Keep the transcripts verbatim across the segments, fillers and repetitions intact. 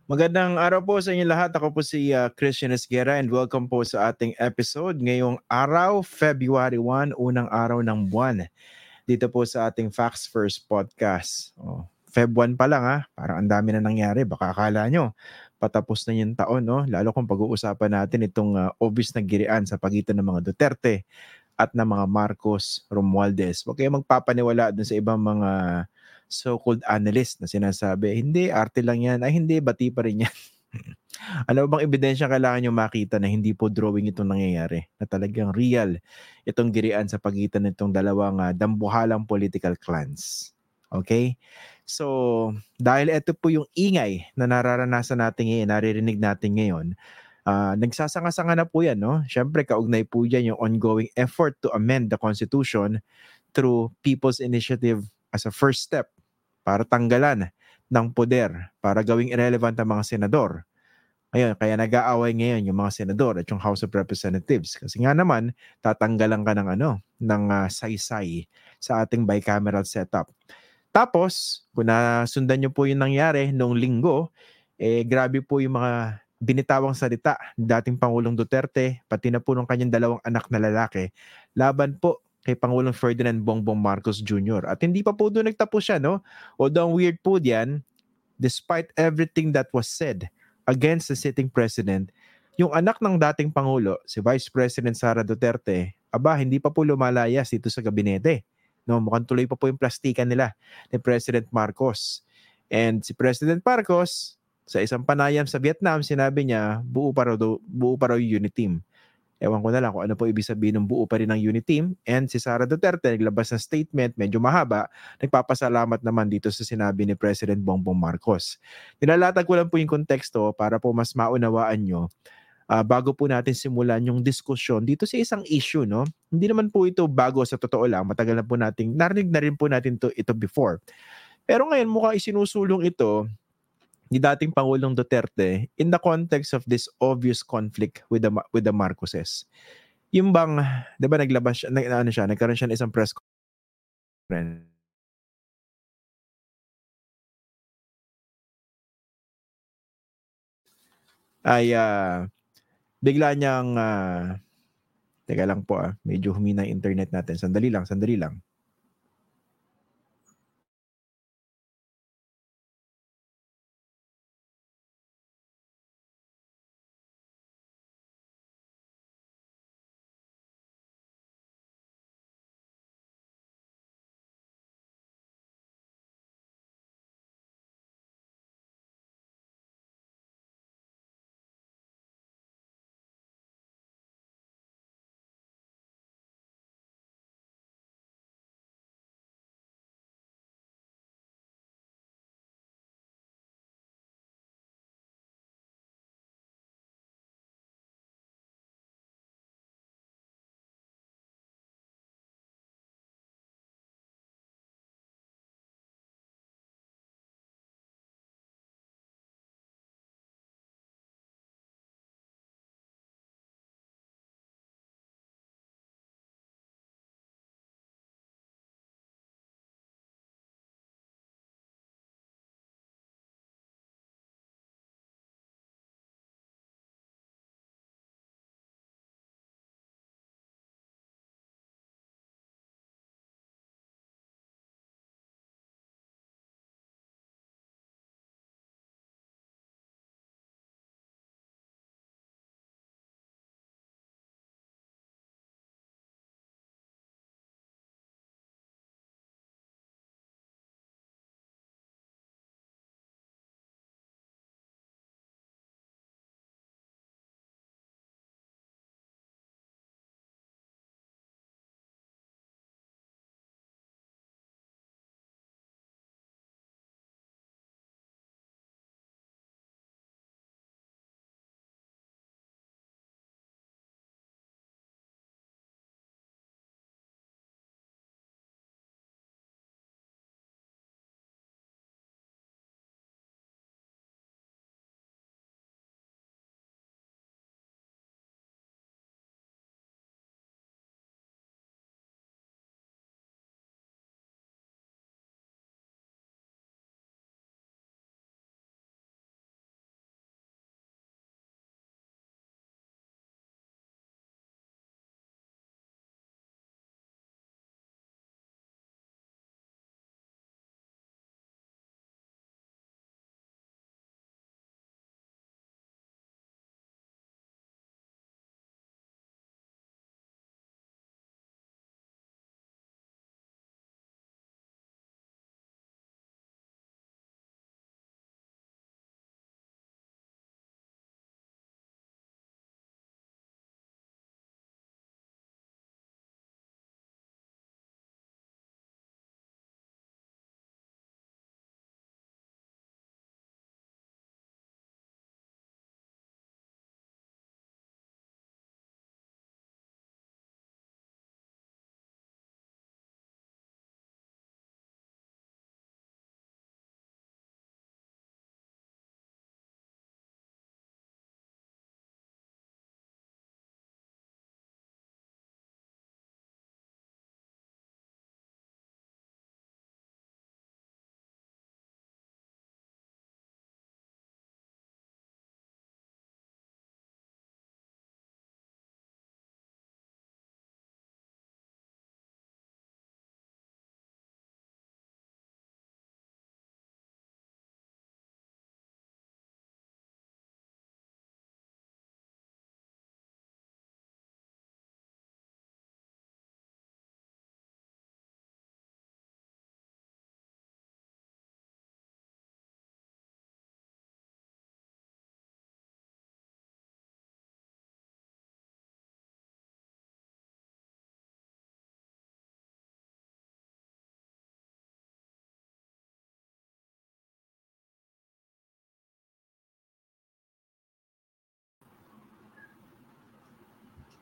Magandang araw po sa inyo lahat. Ako po si ah, Christian Esguerra and welcome po sa ating episode ngayong araw, February first, unang araw ng buwan. Dito po sa ating Facts First podcast. Oh, Feb one pa lang ha, parang ang dami na nangyari. Baka akala nyo, patapos na yung taon, no? Lalo kung pag-uusapan natin itong uh, obvious na girian sa pagitan ng mga Duterte at ng mga Marcos Romualdez. Huwag kayong magpapaniwala dun sa ibang mga so-called analyst na sinasabi, hindi, arte lang yan. Ay, hindi, bati pa rin yan. Ano bang ebidensya kailangan nyo makita na hindi po drawing itong nangyayari? Na talagang real itong girian sa pagitan nitong dalawang uh, dambuhalang political clans. Okay? So, dahil ito po yung ingay na nararanasan natin ngayon, naririnig natin ngayon, uh, nagsasanga-sanga na po yan, no? Siyempre, kaugnay po yan yung ongoing effort to amend the Constitution through People's Initiative as a first step para tanggalan ng poder, para gawing irrelevant ang mga senador. Ayun, kaya nag-aaway ngayon yung mga senador at yung House of Representatives. Kasi nga naman, tatanggalan ka ng ano, ng uh, saysay sa ating bicameral setup. Tapos, kung nasundan nyo po yung nangyari noong linggo, eh grabe po yung mga binitawang salita ng dating Pangulong Duterte, pati na po ng kanyang dalawang anak na lalaki, laban po kay Pangulong Ferdinand Bongbong Marcos Junior At hindi pa po doon nagtapos siya, no? Although ang weird po diyan, despite everything that was said against the sitting president, yung anak ng dating Pangulo, si Vice President Sara Duterte, aba, hindi pa po lumalayas dito sa gabinete. No, mukhang tuloy pa po yung plastikan nila ni President Marcos. And si President Marcos, sa isang panayam sa Vietnam, sinabi niya, buo pa raw, buo pa raw yung unit team. Ewan ko na lang kung ano po ibig sabihin ng buo pa rin ng unit team. And si Sara Duterte, naglabas ng statement, medyo mahaba, nagpapasalamat naman dito sa sinabi ni President Bongbong Marcos. Nilalatag ko lang po yung konteksto para po mas maunawaan nyo uh, bago po natin simulan yung diskusyon dito sa isang issue, no? Hindi naman po ito bago sa totoo lang. Matagal na po natin, narinig na rin po natin to, ito before. Pero ngayon mukhang isinusulong ito ni dating Pangulong Duterte in the context of this obvious conflict with the with the Marcoses. Yung bang, 'di ba naglabas siya, nag, ano siya, nagkaroon siya ng isang press conference ay uh, bigla niyang uh, teka lang po ah, medyo humina yung internet natin. Sandali lang, sandali lang.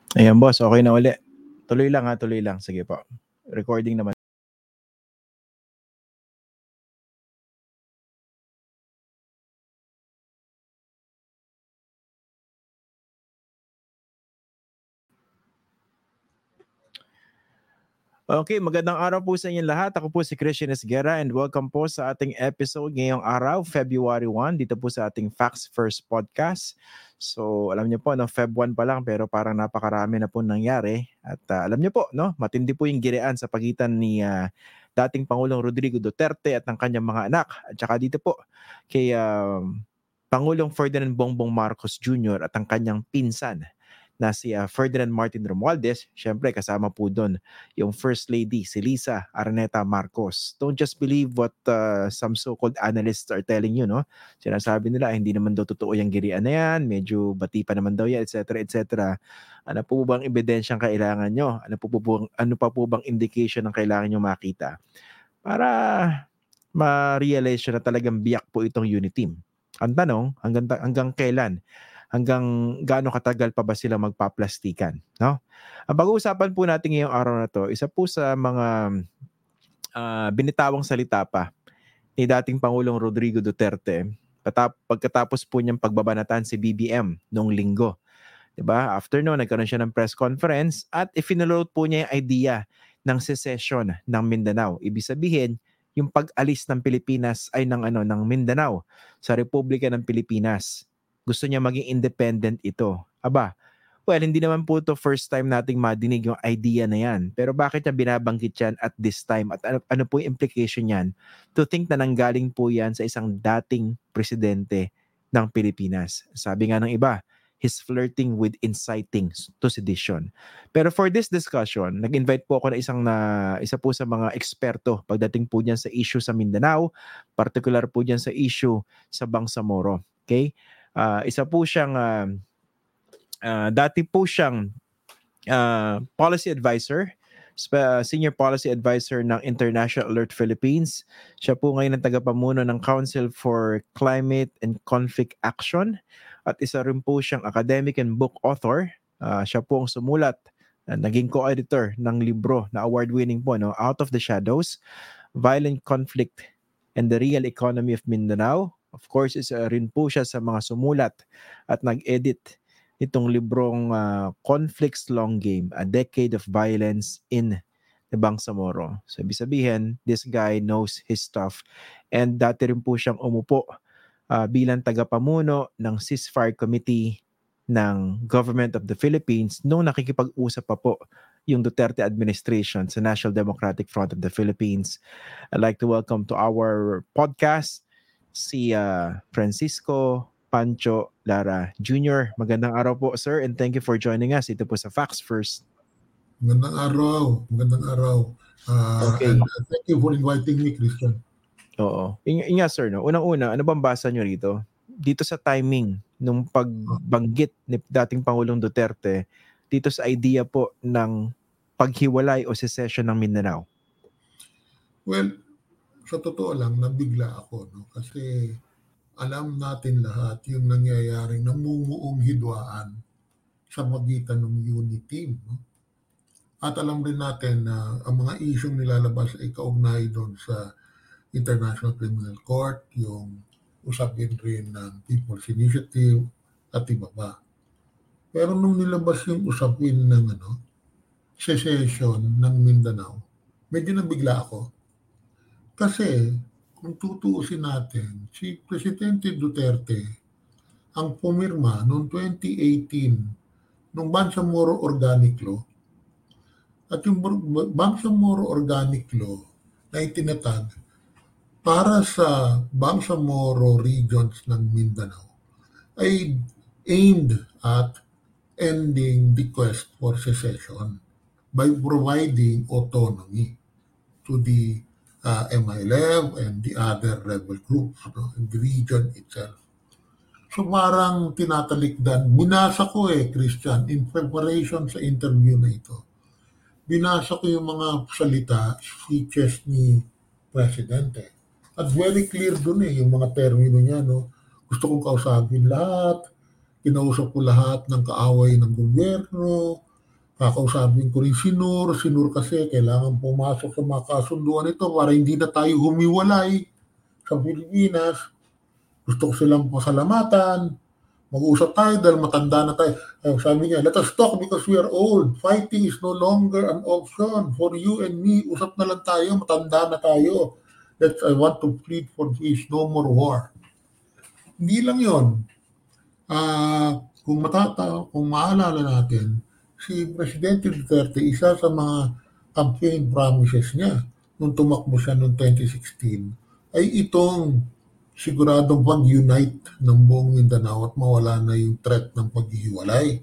Ayan boss, okay na uli. Tuloy lang ha, tuloy lang. Sige po. Recording naman. Okay, magandang araw po sa inyong lahat. Ako po si Christian Esguerra and welcome po sa ating episode ngayong araw, February first, dito po sa ating Facts First podcast. So, alam niyo po, no, Feb one pa lang pero parang napakarami na po nangyari. At uh, alam niyo po, no, matindi po yung girian sa pagitan ni uh, dating Pangulong Rodrigo Duterte at ng kanyang mga anak. At saka dito po kay uh, Pangulong Ferdinand Bongbong Marcos Junior at ang kanyang pinsan na si uh, Ferdinand Martin Romualdez. Syempre kasama po doon yung First Lady, si Lisa Araneta Marcos. Don't just believe what uh, some so-called analysts are telling you, no? Sinasabi nila, hindi naman daw totoo yung girian na yan, medyo bati pa naman daw yan, et cetera, et cetera. Ano po bang ebidensyang kailangan nyo? Ano, po po bang, ano pa po bang indication ng kailangan nyo makita? Para ma-realize nyo na talagang biyak po itong unit team. Ang tanong, hanggang, hanggang kailan? Hanggang gaano katagal pa ba sila magpaplastikan, no? Ang pag-uusapan po natin ngayong araw na to, isa po sa mga uh, binitawang salita pa ni dating Pangulong Rodrigo Duterte patap- pagkatapos po niyang pagbabanatan si B B M noong linggo. Diba? After no, nagkaroon siya ng press conference at ifinaload po niya yung idea ng secession ng Mindanao. Ibig sabihin, yung pag-alis ng Pilipinas ay ng ano ng Mindanao sa Republika ng Pilipinas. Gusto niya maging independent ito. Aba, well, hindi naman po to first time nating madinig yung idea na yan. Pero bakit niya binabanggit yan at this time? At ano, ano po yung implication yan? To think na nanggaling po yan sa isang dating presidente ng Pilipinas. Sabi nga ng iba, he's flirting with inciting to sedition. Pero for this discussion, nag-invite po ako na isang na isa po sa mga eksperto pagdating po diyan sa issue sa Mindanao, particular po diyan sa issue sa Bangsamoro. Okay? Uh, isa po siyang uh, uh, dati po siyang uh, policy advisor, uh, senior policy advisor ng International Alert Philippines. Siya po ngayon ang tagapamuno ng Council for Climate and Conflict Action at isa rin po siyang academic and book author. Uh, siya po ang sumulat, uh, naging co-editor ng libro na award-winning po, no, Out of the Shadows, Violent Conflict and the Real Economy of Mindanao. Of course, isa rin po siya sa mga sumulat at nag-edit itong librong uh, Conflicts Long Game, A Decade of Violence in the Bangsamoro. So, ibig sabihin, this guy knows his stuff. And dati rin po siyang umupo uh, bilang tagapamuno ng Ceasefire Committee ng Government of the Philippines nung nakikipag-usap pa po yung Duterte administration sa National Democratic Front of the Philippines. I'd like to welcome to our podcast si uh, Francisco Pancho Lara Junior Magandang araw po, sir, and thank you for joining us. Ito po sa Facts First. Magandang araw. Magandang araw. Uh, Okay. And uh, thank you for inviting me, Christian. Oo. Yung nga, sir, no? Unang-una, ano bang basa nyo rito? Dito sa timing nung pagbanggit ni dating Pangulong Duterte dito sa idea po ng paghiwalay o secession ng Mindanao. Well, sa totoo lang, nabigla ako. No? Kasi alam natin lahat yung nangyayaring namumuong hidwaan sa magitan ng unit team. No? At alam rin natin na ang mga isyong nilalabas ay kaugnay doon sa International Criminal Court, yung usapin rin ng People's Initiative at iba pa. Pero nung nilabas yung usapin ng ano, secession ng Mindanao, medyo nabigla ako. Kasi kung tutuusin natin, si Presidente Duterte ang pumirma noong twenty eighteen nung Bangsamoro Organic Law. At yung Bangsamoro Organic Law na itinatag para sa Bangsamoro regions ng Mindanao ay aimed at ending the quest for secession by providing autonomy to the uh, M I L F and the other rebel groups, no, in the region itself. So parang tinatalikdan. Binasa ko eh, Christian, in preparation sa interview na ito. Binasa ko yung mga salita, speeches ni Presidente. At very clear dun eh, yung mga termino niya, no. Gusto kong kausapin lahat, kinausap ko lahat ng kaaway ng gobyerno, Kakausapin ko rin si Nur. Si Nur kasi kailangan pumasok sa mga kasunduan ito para hindi na tayo humiwalay sa Pilipinas. Gusto ko silang pasalamatan. Mag-usap tayo dahil matanda na tayo. Eh, sabi niya, let us talk because we are old. Fighting is no longer an option for you and me. Usap na lang tayo, matanda na tayo. Let's, I want to plead for peace, no more war. Hindi lang yun. Uh, kung matata, kung maalala natin, si Presidente Duterte, isa sa mga campaign promises niya nung tumakbo siya noong twenty sixteen, ay itong siguradong pag-unite ng buong Mindanao at mawala na yung threat ng paghihiwalay.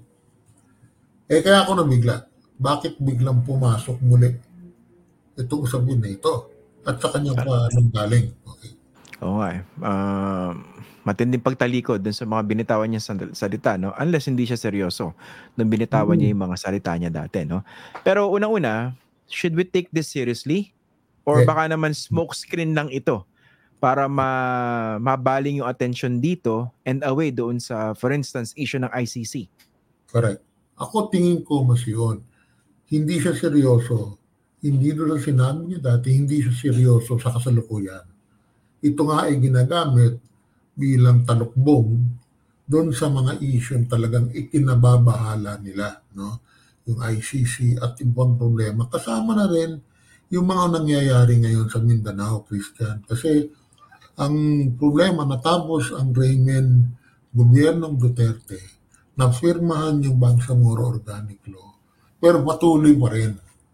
Eh kaya ako nabigla, bakit biglang pumasok muli itong usapin na ito at sa kanya pa nang galing? Okay. Oo nga eh. Uh, matinding pagtalikod dun sa mga binitawan niya salita, no? Unless hindi siya seryoso nung binitawan mm-hmm. niya yung mga salita niya dati, no? Pero unang-una, should we take this seriously? Or okay. baka naman smoke screen lang ito para ma mabaling yung attention dito and away doon sa, for instance, issue ng I C C? Correct. Ako tingin ko mas yun. Hindi siya seryoso. Hindi doon sa sinabi niya dati, hindi siya seryoso sa kasalukuyan. Ito nga ay ginagamit bilang talukbong doon sa mga issue talagang ikinababahala nila, no? Yung I C C at ibang problema. Kasama na rin yung mga nangyayari ngayon sa Mindanao, Christian. Kasi ang problema, natapos ang reign gobyernong Duterte, napirmahan yung Bangsamoro Organic Law. Pero patuloy pa rin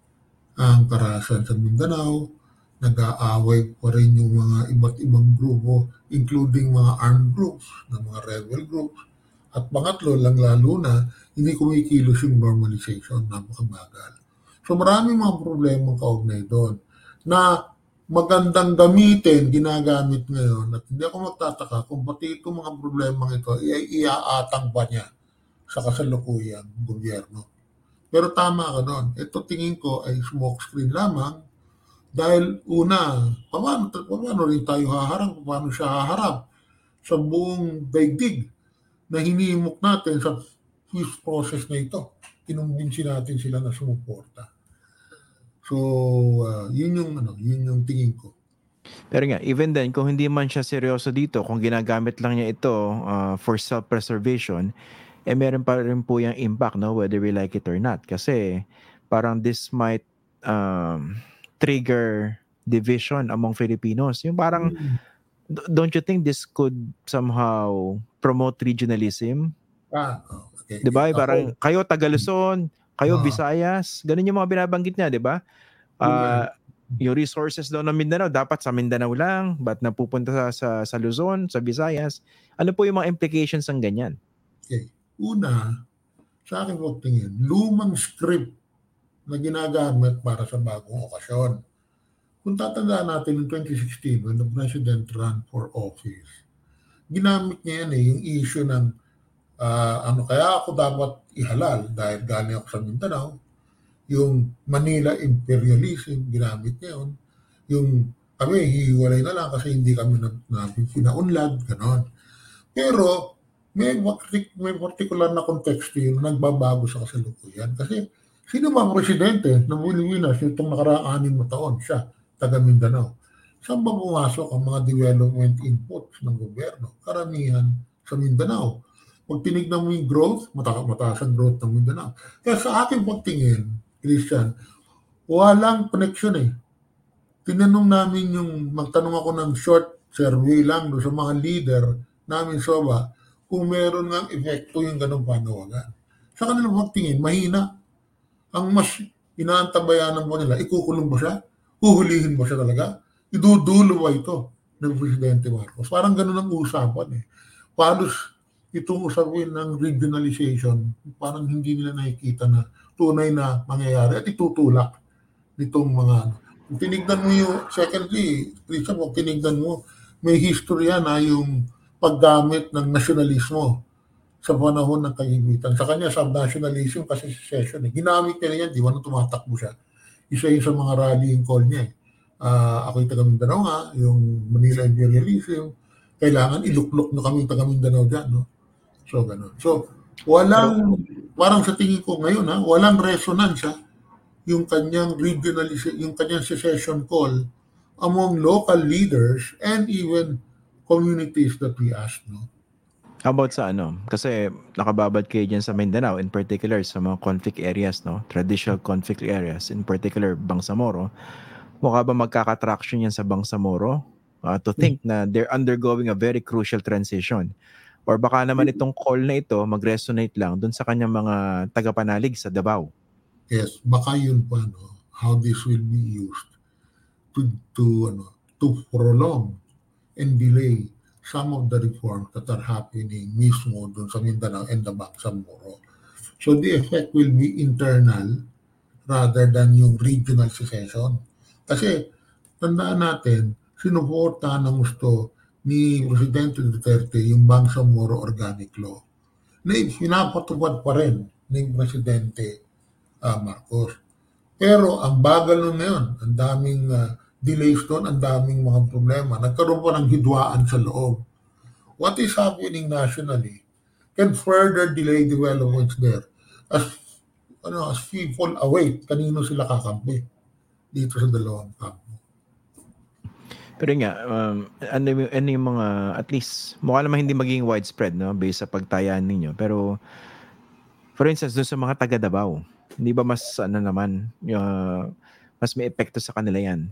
ang karahasan sa Mindanao, nag-aaway pa rin yung mga iba't ibang grupo, including mga armed groups, ng mga rebel groups. At pangatlo, lang lalo na, hindi kumikilos yung normalization, napakabagal. So maraming mga problemang kaugnay doon na magandang gamitin, ginagamit ngayon. At hindi ako magtataka kung pati itong mga problemang ito, ay iaatang pa niya sa kasalukuyang gobyerno. Pero tama ka doon. Ito tingin ko ay smokescreen lamang dahil una, paano, paano rin tayo haharap, paano siya haharap sa buong daigdig na hinimok natin sa peace process na ito. Kinumbinsi natin sila na sumuporta. So, uh, yun yung ano, yun yung tingin ko. Pero nga, even then, kung hindi man siya seryoso dito, kung ginagamit lang niya ito uh, for self-preservation, eh meron pa rin po yung impact, no, whether we like it or not. Kasi parang this might um, trigger division among Filipinos. Yung parang, mm. don't you think this could somehow promote regionalism? Ah, okay. Diba? Parang kayo taga Luzon, kayo uh, Visayas, ganun yung mga binabanggit niya, diba? Uh, yung resources daw ng Mindanao, dapat sa Mindanao lang, ba't napupunta sa, sa, sa Luzon, sa Visayas? Ano po yung mga implications ng ganyan? Okay. Una, sa akin po tingin, lumang script na ginagamit para sa bagong okasyon. Kung tatandaan natin in twenty sixteen, when the President ran for office, ginamit niya yan eh, yung issue ng uh, ano kaya ako dapat ihalal dahil galing ako sa Mindanao, yung Manila imperialism, ginamit niya yun. Yung kami, hihiwalay na lang kasi hindi kami na, na pinaunlad, gano'n. Pero may, may particular na konteksto yun na nagbabago sa kasalukuyan. Kasi sino mga presidente ng Pilipinas itong nakaraang anim na taon, siya, taga Mindanao. Saan ba pumasok ang mga development inputs ng gobyerno? Karamihan sa Mindanao. Pag tinignan mo yung growth, mata- mataas ang growth ng Mindanao. Kaya sa akin pagtingin, Christian, walang connection eh. Tinanong namin yung, magtanong ako ng short survey lang do sa mga leader namin S O B A kung meron ng epekto yung ganong panawagan. Sa kanilang pagtingin, mahina. Ang mas inaantabayanan mo nila, ikukulong ba siya? Huhulihin ba siya talaga? Idudulo ba ito ng Presidente Marcos? Parang ganun ang usapan eh. Palos itong usapin ng regionalization, parang hindi nila nakikita na tunay na mangyayari at itutulak nitong mga ano. Kung tinignan mo yung, secondly, Lisa, kung tinignan mo, may history yan na yung paggamit ng nasyonalismo sa panahon ng kagipitan. Sa kanya, sub-nationalism kasi secession. Eh. Ginamit niya yan, di ba, nung tumatakbo siya. Isa yun sa mga rallying call niya. Eh. Uh, ako'y taga Mindanao nga, yung Manila imperialism, kailangan iluklok na kami taga Mindanao dyan. No? So, ganun. So, Walang, parang sa tingin ko ngayon ha, walang resonance ha, yung kanyang regional, yung kanyang secession call among local leaders and even communities that we asked, no? How about sa ano? Kasi nakababad kayo dyan sa Mindanao, in particular sa mga conflict areas, no? Traditional conflict areas, in particular Bangsamoro. Mukha ba magkaka-traction yan sa Bangsamoro? Uh, to think na they're undergoing a very crucial transition. Or baka naman itong call na ito mag-resonate lang dun sa kanyang mga tagapanalig sa Davao. Yes, baka yun pa, no? How this will be used to, to, ano, to prolong and delay some of the reforms that are happening mismo dun sa Mindanao and the Bangsamoro. So the effect will be internal rather than yung regional secession. Kasi tandaan natin, sinuportahan ng gusto ni Presidente Duterte yung Bangsamoro Organic Law na pinapatupad pa rin ng Presidente uh, Marcos. Pero ang bagal nun ngayon, ang daming uh, delays doon, ang daming mga problema. Nagkaroon pa ng hidwaan sa loob. What is happening nationally can further delay developments there as ano, as people await kanino sila kakampi dito sa dalawang kampo. Pero nga, um, ano, yung, ano yung mga, at least, mukha naman hindi magiging widespread, no? Based sa pagtayaan ninyo. Pero, for instance, doon sa mga taga Davao, hindi ba mas, ano naman, uh, mas may epekto sa kanila yan?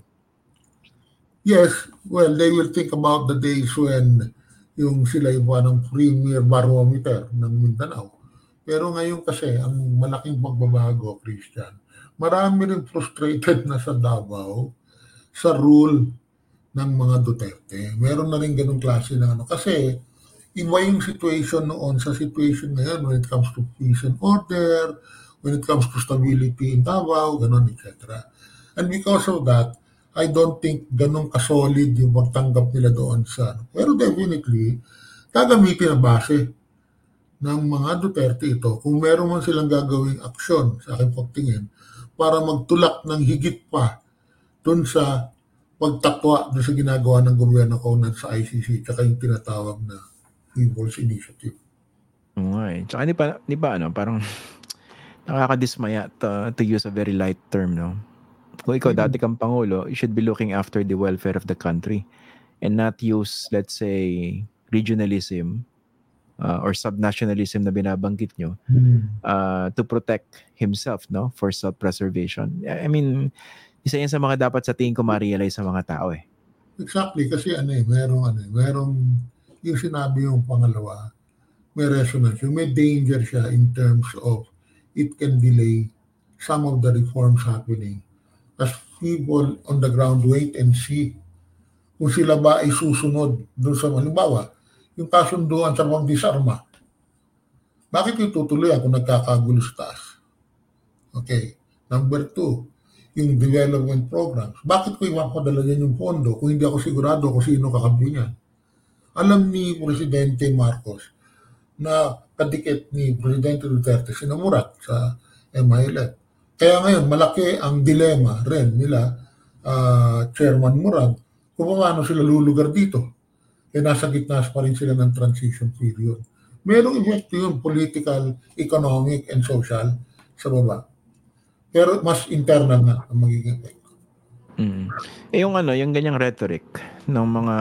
Yes, well, they will think about the days when yung sila yung ng premier barometer ng Mindanao. Pero ngayon kasi, ang malaking pagbabago, Christian, marami rin frustrated na sa Davao sa rule ng mga Duterte. Meron na rin ganung klase na ano. Kasi, iba yung situation noon sa situation ngayon when it comes to peace and order, when it comes to stability in Davao, ganun, et cetera. And because of that, I don't think ganun kasolid yung pagtanggap nila doon sa ano. Pero definitely, gagamitin ang base ng mga Duterte ito kung meron man silang gagawing aksyon sa aking pagtingin para magtulak ng higit pa doon sa pagtakwa doon sa ginagawa ng gobyerno kaunan sa I C C at yung tinatawag na People's Initiative. Okay. Tsaka di ba, di ba ano, parang nakakadismaya to, to use a very light term, no? Kung ikaw dati kang Pangulo, you should be looking after the welfare of the country and not use, let's say, regionalism uh, or subnationalism na binabanggit nyo uh, to protect himself, no, for self-preservation. I mean, isa yan sa mga dapat sa tingin ko ma-realize sa mga tao eh. Exactly, kasi ano eh, merong ano eh, merong yung sinabi yung pangalawa, may resonance, may danger siya in terms of it can delay some of the reforms happening as people on the ground wait and see kung sila ba ay susunod doon sa halimbawa, yung kasunduan sa pagdisarma. Bakit yung tutuloy kung nagkakagulo sa taas? Okay. Number two, yung development programs. Bakit ko ipapadala yan yung pondo kung hindi ako sigurado kung sino kakampi niyan? Alam ni Presidente Marcos na kadikit ni Presidente Duterte sinamurat sa M I L F. Kaya ngayon, malaki ang dilema rin nila, uh, Chairman Murad, kung paano sila lulugar dito. Kaya nasa gitna pa rin sila ng transition period. Merong effect yun, political, economic, and social sa baba. Pero mas internal na ang magiging effect. Mm. Eh yung ano, yung ganyang rhetoric ng mga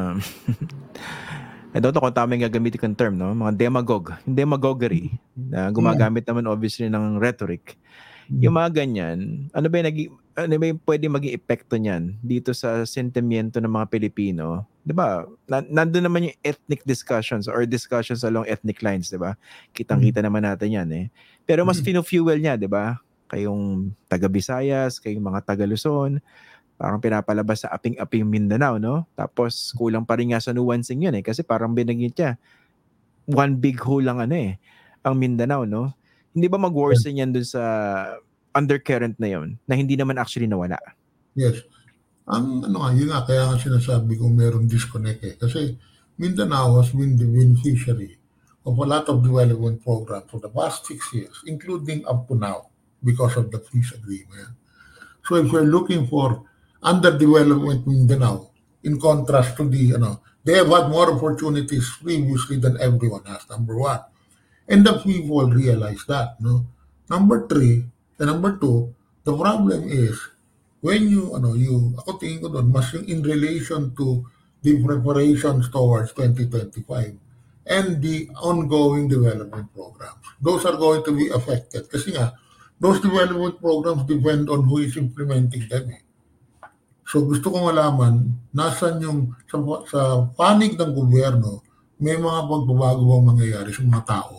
I don't know kung tama yung gagamitin kong term, no? Mga demagog, demagoguery na gumagamit naman obviously ng rhetoric. Yung mga ganyan, ano ba yung, nag- ano ba yung pwede maging epekto niyan dito sa sentimiento ng mga Pilipino? Di ba? Na, nandun naman yung ethnic discussions or discussions along ethnic lines, di ba? Kitang-kita naman natin yan eh. Pero mas fino-fuel niya, di ba? Kayong taga-Visayas, kayong mga taga-Luzon, parang pinapalabas sa aping-aping Mindanao, no? Tapos kulang pa rin nga sa nuancing yun eh. Kasi parang binagit niya, one big hole lang ano eh, ang Mindanao, no? Hindi ba mag-worsen yan dun sa undercurrent na yun, na hindi naman actually nawala? Yes. Ang ano nga, yun nga, kaya nga sinasabi ko meron disconnect eh. Kasi Mindanao has been the beneficiary of a lot of development programs for the past six years, including up to now, because of the peace agreement. So if we're looking for underdevelopment Mindanao, in contrast to the, you know, they have had more opportunities previously than everyone has, number one. And the people realize that, no? Number three, and number two, the problem is, when you, ano, you, ako tingin ko doon, mas yung in relation to the preparations towards twenty twenty-five and the ongoing development programs. Those are going to be affected. Kasi nga, those development programs depend on who is implementing them. Eh. So gusto kong malaman, nasan yung, sa, sa panig ng gobyerno, may mga pagbabago bang mangyayari sa mga tao.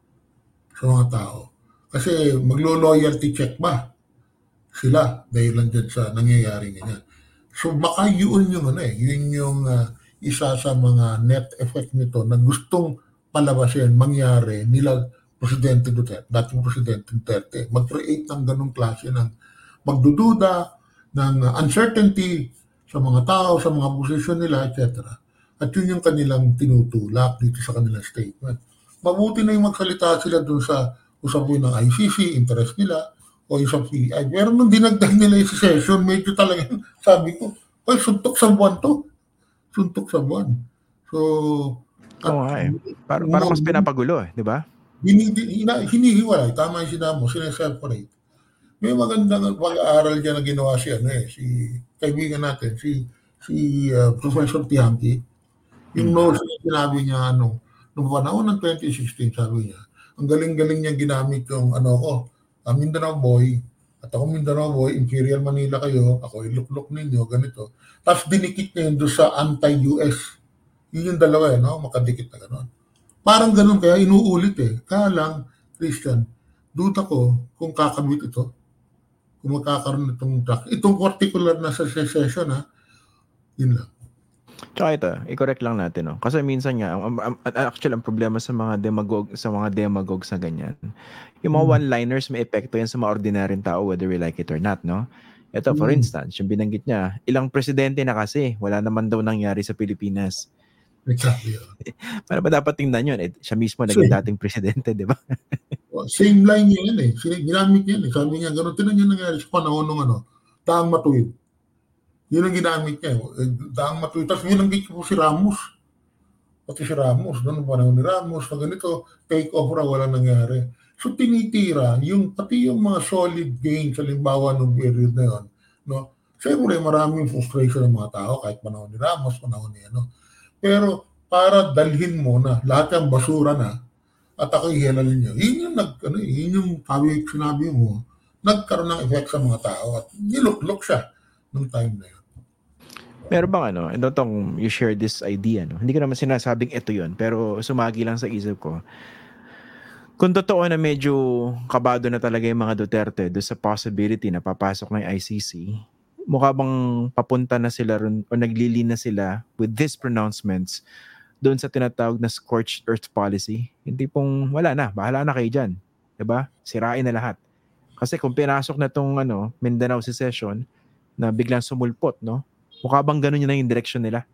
Sa mga tao. Kasi maglo-loyalty check ba sila dahil lang dyan sa nangyayari ganyan. So baka yun yung ano eh, yun yung uh, isa sa mga net effect nito na gustong palabasin, mangyari nila Presidente Duterte, dating Presidente Duterte, mag-create ng ganong klase ng magdududa, ng uh, uncertainty sa mga tao, sa mga posisyon nila, et cetera. At yun yung kanilang tinutulak dito sa kanilang statement. Mabuti na yung magsalita sila dun sa usapin ng I C C, interest nila, o yung sa P I. Pero nung dinagdag nila yung session, medyo talaga, sabi ko, ay, suntok sa buwan to. Suntok sa buwan. So, at, oh, ay. Para, para mas pinapagulo eh, di ba? Hini, hinihiwalay. Tama yung sinabi mo, sineseparate. May magandang pag-aaral dyan na ginawa siya, ano eh, si kaibigan natin, si si uh, Professor Tiangki. Yung mm-hmm. notes na sinabi niya, ano, nung panahon ng twenty sixteen, sabi niya, ang galing-galing niya ginamit yung, ano ko, uh, Mindanao boy, at ako Mindanao boy, Imperial Manila kayo, ako iluklok ninyo, ganito. Tapos dinikit niya yun doon sa anti-U S. Yun yung dalawa eh, no? Makadikit na gano'n. Parang gano'n, kaya inuulit eh. Kaya lang, Christian, duda ko kung kakabit ito, kung magkakaroon itong track. Itong particular na sa session, ha? Yun lang. Tsaka ito, i-correct lang natin, no? Kasi minsan nga, um, um, actually, ang problema sa mga demagog, sa mga demagogues na ganyan, yung mga hmm. one-liners, may epekto yan sa mga ordinaryong tao, whether we like it or not, no? Ito, for hmm. instance, yung binanggit niya, ilang presidente na kasi, wala naman daw nangyari sa Pilipinas. Exactly. Para ba dapat tingnan yun? Eh, siya mismo naging dating presidente, di ba? Same line niya yan eh. Ginamit niya yan eh. Sabi niya, gano'n, tinan niya nangyari sa panahon ng ano, Daang Matuwid. Yun ang ginamit niya. Eh. Daang Matuwid. Tapos ginamit ko si Ramos. Pati si Ramos. Doon ang panahon ni Ramos. Na ganito, take over na walang nangyari. So tinitira, yung, pati yung mga solid gains, halimbawa nung period na yun, no? Siyempre, maraming frustration ng mga tao, kahit panahon ni Ramos, panahon ni ano. Pero para dalhin mo na lahat ng basura na at ako ihelalin nyo. Yun yung, nag, ano, yun yung sabi, sinabi mo, nagkaroon ng effect sa mga tao at niluklok siya nung time na yun. Meron bang ano, ito tong you share this idea, no? Hindi ko naman sinasabing ito yun, pero sumagi lang sa isip ko. Kung totoo na medyo kabado na talaga yung mga Duterte doon sa possibility na papasok ng I C C, mukha bang papunta na sila ron, o naglilin na sila with these pronouncements doon sa tinatawag na scorched earth policy? Hindi pong wala na, bahala na kayo dyan. Diba? Sirain na lahat. Kasi kung pinasok na tong ano, Mindanao secession na biglang sumulpot, no? Mukha bang ganun yun na yung direction nila?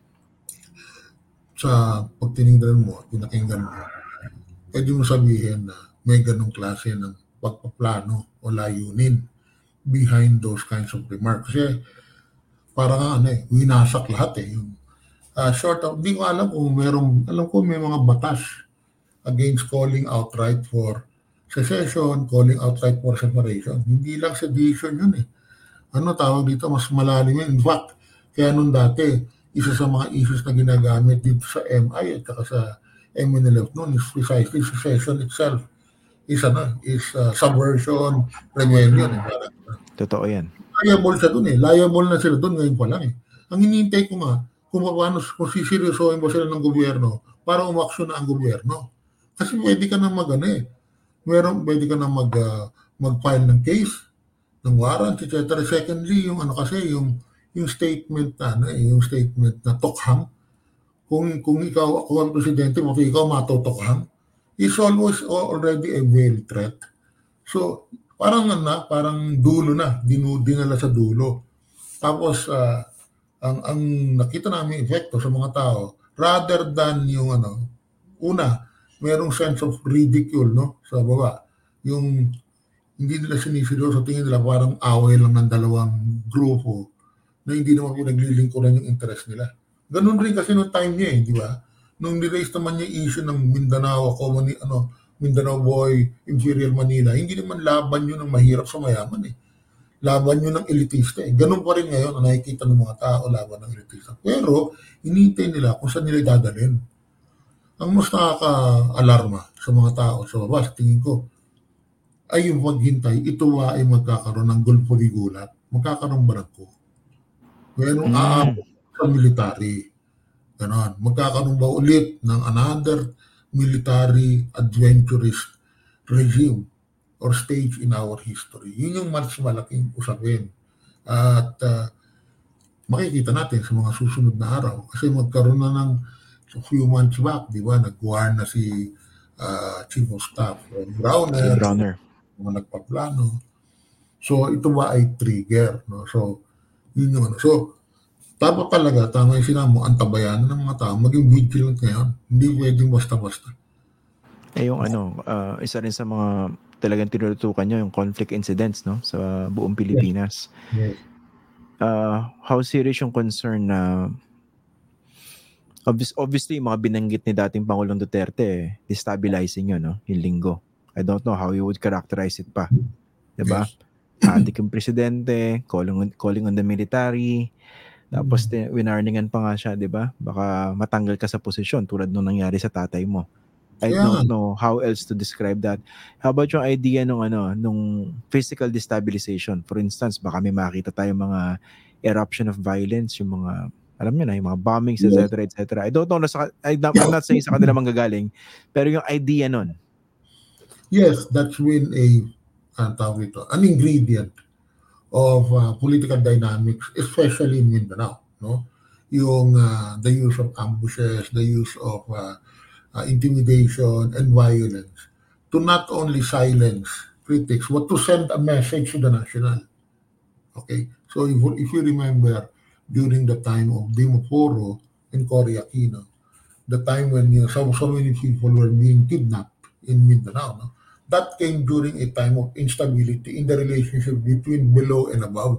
Sa pagtinignan mo, pinakinggan mo, pwede mo sabihin na may ganung klase ng pagpaplano o layunin behind those kinds of remarks. Kasi parang ano eh, winasak lahat eh. Yung, uh, short of, hindi ko alam kung merong, alam ko may mga batas against calling outright for secession, calling outright for separation. Hindi lang sedition yun eh. Ano tawag dito, mas malalim yun. In fact, kaya nung dati, isa sa mga issues na ginagamit dito sa M I at saka sa M N L F noon is precisely secession itself. Is ano, is uh, subversion, rebellion. Eh. Totoo yan. Liable siya dun eh. Liable na sila dun ngayon pa lang eh. Ang hinihintay ko nga, kung paano, kung siseryosohin ba sila ng gobyerno para umaksyon na ang gobyerno. Kasi pwede ka na mag ano eh. Meron, pwede ka na mag, uh, mag-file ng case, ng warrant, et cetera. Secondly, yung ano kasi, yung, yung statement na, ano eh, yung statement na tokhang, kung, kung ikaw, ako ang presidente, kung ikaw matotokhang, is always already a veiled threat. So, parang na, parang dulo na, dinu, dinala sa dulo. Tapos, uh, ang, ang nakita namin epekto sa mga tao, rather than yung ano, una, mayroong sense of ridicule, no, sa baba. Yung, hindi nila siniseryoso, tingin nila parang away lang ng dalawang grupo na hindi naman pinaglilingkuran yung interest nila. Ganun rin kasi noong time niya eh, di ba? Nung ni-raise naman niya issue ng Mindanao, common, ano, Mindanao Boy, Imperial Manila, hindi naman laban yun ng mahirap sa mayaman eh. Laban yun ng elitista eh. Ganun pa rin ngayon na nakikita ng mga tao laban ng elitista. Pero, hinihintay nila kung saan nila dadalhin. Ang mas nakaka-alarma sa mga tao sa baba, sa tingin ko, ay yung paghintay, ito ba ay magkakaroon ng gulpo di gulat? Magkakaroon ba ng ko? Merong Mm. aabot sa military. Ganon. Magkakaroon ba ulit ng another military adventurous regime or stage in our history? Yun yung mas malaking usapin. At uh, makikita natin sa mga susunod na araw. Kasi magkaroon na ng a few months back, di ba, nag-war na si uh, Chief of Staff Browner, Si Browner. mga nagpaplano. So, ito ba ay trigger? No? So, yun yung ano. So, dapat talaga, tama yung sinabi mo, antabayan ng mga tao, maging vigilant ngayon. Hindi pwedeng basta-basta. Eh yung ano, uh, isa rin sa mga talagang tinututukan nyo, yung conflict incidents, no? Sa buong Pilipinas. Yes. Uh, how serious yung concern na obvious, obviously, yung mga binanggit ni dating Pangulong Duterte, destabilizing yun, no? Yung linggo. I don't know how you would characterize it pa. Diba? Yes. Adik yung presidente, calling on, calling on the military, tapos mm. winarningan pa nga siya, diba? Baka matanggal ka sa posisyon tulad nung nangyari sa tatay mo. I Yeah. don't know how else to describe that. How about yung idea nung ano, nung physical destabilization? For instance, baka may makita tayong mga eruption of violence, yung mga, alam niyo na, yung mga bombings, et cetera, et cetera. I don't know, nasa, I, I'm not saying sa kanila manggagaling, pero yung idea nun. Yes, that's been a, uh, tawag ito, an ingredient of uh, political dynamics, especially in Mindanao, no? Yung uh, the use of ambushes, the use of uh, uh, intimidation and violence to not only silence critics, but to send a message to the national. Okay, so if, if you remember during the time of Dimoporo and Cory Aquino, the time when you know, so, so many people were being kidnapped in Mindanao, no? That came during a time of instability in the relationship between below and above.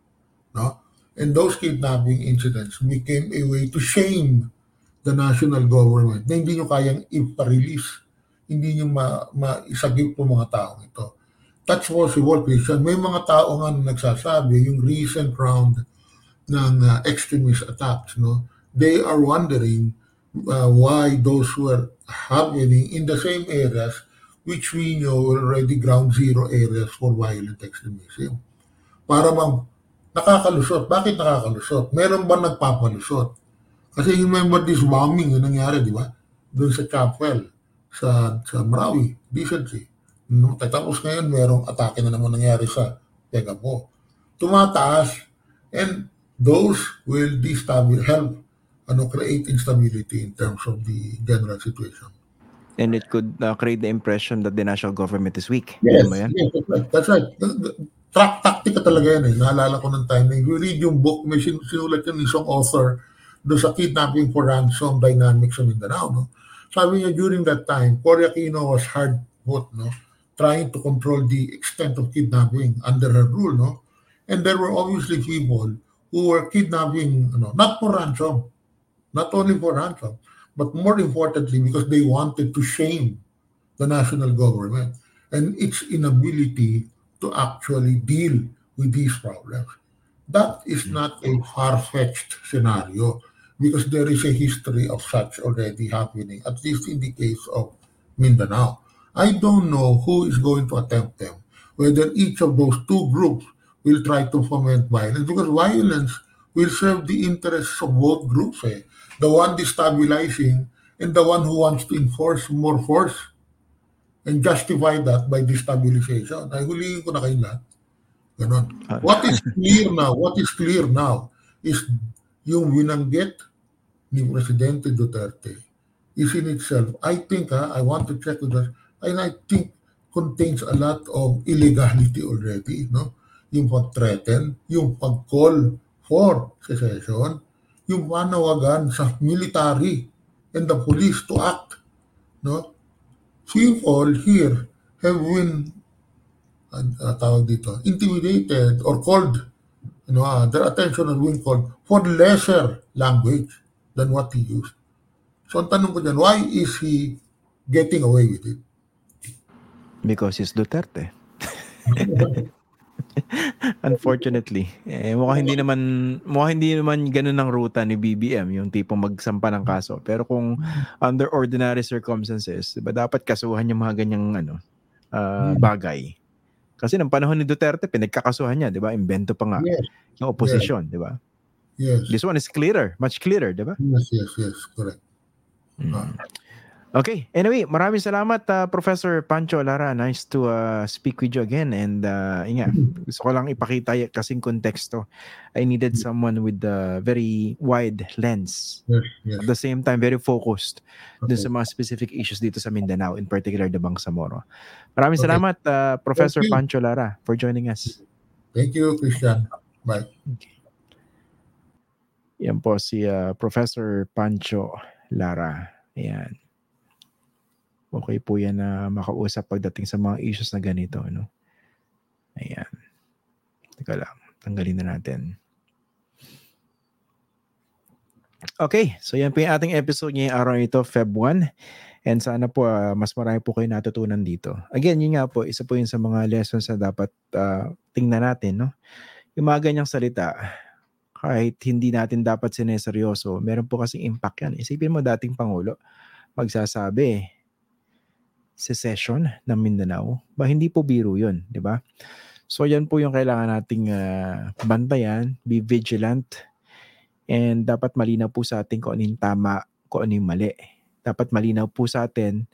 No? And those kidnapping incidents became a way to shame the national government na hindi nyo kayang ipa-release, hindi nyo ma- maisagip po mga taong ito. That's possible, Christian. May mga tao nga na nagsasabi, yung recent round ng uh, extremist attacks, no? They are wondering uh, why those were happening in the same areas which we know were already ground zero areas for violent extremism. Para bang nakakalusot. Bakit nakakalusot? Meron ba nagpapalusot? Kasi you remember this bombing yung nangyari, di ba? Doon sa Chapel, sa, sa Marawi, decency. No? Tapos ngayon, merong atake na naman nangyari sa Pegapo. Tumataas, and those will destabilize, help ano, create instability in terms of the general situation. And it could uh, create the impression that the national government is weak. Yes, yan? yes, that's right. That's right. Track tactic talaga yan eh. Naalala ko ng time na you read yung book, may sinulat yun isang author doon sa kidnapping for ransom dynamics sa Mindanao. No? Sabi niya, during that time, Cory Aquino was hard put, no? Trying to control the extent of kidnapping under her rule. No? And there were obviously people who were kidnapping, ano, not for ransom, not only for ransom, but more importantly, because they wanted to shame the national government and its inability to actually deal with these problems. That is not a far-fetched scenario because there is a history of such already happening, at least in the case of Mindanao. I don't know who is going to attempt them, whether each of those two groups will try to foment violence, because violence will serve the interests of both groups. Eh? The one destabilizing and the one who wants to enforce more force and justify that by destabilization. Ay, huliin ko na kayo lahat. Ganon. What is clear now, what is clear now is yung winanggit ni Presidente Duterte is in itself, I think, ha, I want to check with that, and I think contains a lot of illegality already, no? Yung pag-threaten, yung pag-call for secession, yung panawagan sa military and the police to act, no? People here have been uh, uh, tawag dito, intimidated or called, you know, uh, their attention has been called for lesser language than what he used. So ang tanong ko dyan, why is he getting away with it? Because he's Duterte. Unfortunately. Eh, mukhang hindi naman, mukhang hindi naman ganun ang ruta ni B B M, yung tipong magsampa ng kaso. Pero kung under ordinary circumstances, diba, dapat kasuhan yung mga ganyang ano, uh, bagay. Kasi ng panahon ni Duterte, pinagkakasuhan niya, diba? Imbento pa nga Yes. yung opposition, yes. Diba? Yes. This one is clearer, much clearer, diba? Yes, yes, yes, correct. Hmm. Ah. Okay. Anyway, maraming salamat, uh, Professor Pancho Lara. Nice to uh, speak with you again. And uh, inga, gusto ko lang ipakita kasing konteksto. I needed someone with a very wide lens. Yes, yes. At the same time, very focused okay. dun sa mga specific issues dito sa Mindanao, in particular the Bangsamoro. Maraming okay. salamat, uh, Professor Pancho Lara, for joining us. Thank you, Christian. Bye. Okay. Yan po si uh, Professor Pancho Lara. Ayan. Okay po yan na makausap pagdating sa mga issues na ganito, no? Ayan. Teka lang, tanggalin na natin. Okay, so yan po yung ating episode ngayong araw ito, February first. And sana po uh, mas marami po kayo natutunan dito. Again, yun nga po, isa po yun sa mga lessons na dapat uh, tingnan natin, no? Yung mga ganyang salita, kahit hindi natin dapat sineseryoso, meron po kasing impact yan. Isipin mo dating Pangulo, magsasabi, secession ng Mindanao, ba hindi po biro yun, di ba? So yan po yung kailangan nating uh, bantayan, be vigilant, and dapat malinaw po sa atin kung ano yung tama, kung ano yung mali. Dapat malinaw po sa atin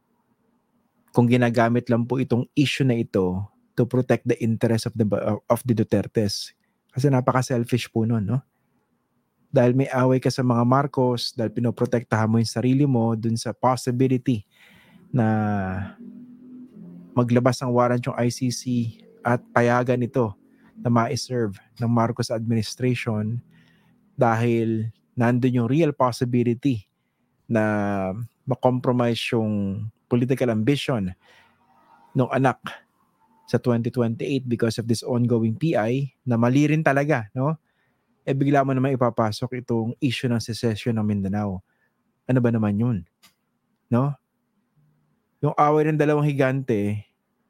kung ginagamit lang po itong issue na ito to protect the interest of the of the Dutertes. Kasi napaka-selfish po nun, no? Dahil may away ka sa mga Marcos, dahil pinoprotektahan mo yung sarili mo dun sa possibility na maglabas ng warrant yung I C C at payagan ito na ma-serve ng Marcos administration dahil nandun yung real possibility na ma-compromise yung political ambition ng anak sa twenty twenty-eight because of this ongoing P I na mali rin talaga, no? E bigla mo naman ipapasok itong issue ng secession ng Mindanao. Ano ba naman yun? No? Yung away ng dalawang higante,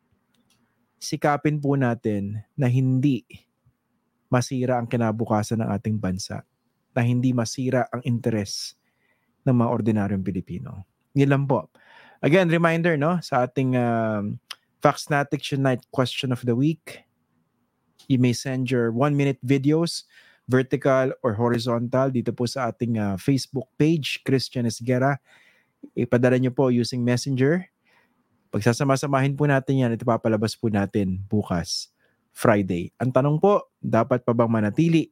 sikapin po natin na hindi masira ang kinabukasan ng ating bansa, na hindi masira ang interes ng mga ordinaryong Pilipino. Yan lang po. Again, reminder, no, sa ating um, Faxnatics Unite question of the week, you may send your one-minute videos, vertical or horizontal, dito po sa ating uh, Facebook page, Christian Esguerra. Ipadala nyo po using Messenger. Pagsasama-samahin po natin yan, ito papalabas po natin bukas, Friday. Ang tanong po, dapat pa bang manatili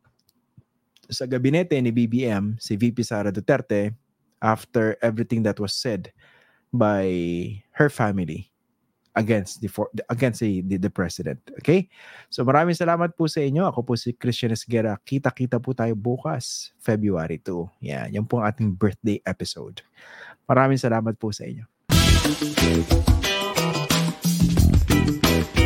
sa gabinete ni B B M si V P Sara Duterte after everything that was said by her family against the against the, the, the president? Okay? So maraming salamat po sa inyo. Ako po si Christian Esguerra. Kita-kita po tayo bukas, February second. Yan, yan po ang ating birthday episode. Maraming salamat po sa inyo. Thank you.